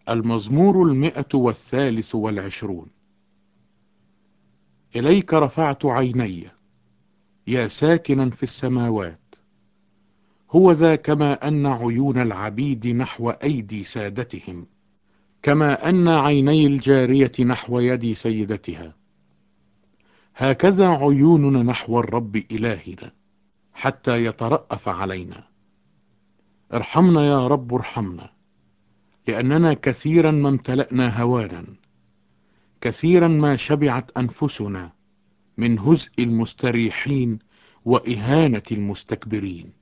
المزمور 123. إليك رفعت عيني يا ساكنا في السماوات. هو ذا كما أن عيون العبيد نحو أيدي سادتهم، كما أن عيني الجارية نحو يد سيدتها، هكذا عيوننا نحو الرب إلهنا حتى يترأف علينا. ارحمنا يا رب ارحمنا، لأننا كثيرا ما امتلأنا هوانا، كثيرا ما شبعت أنفسنا من هزء المستريحين وإهانة المستكبرين.